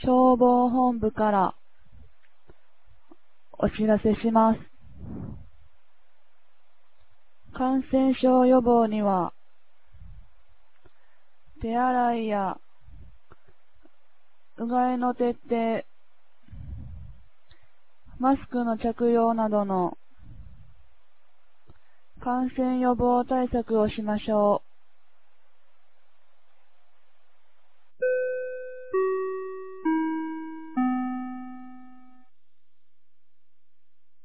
消防本部からお知らせします。感染症予防には、手洗いやうがいの徹底、マスクの着用などの感染予防対策をしましょう。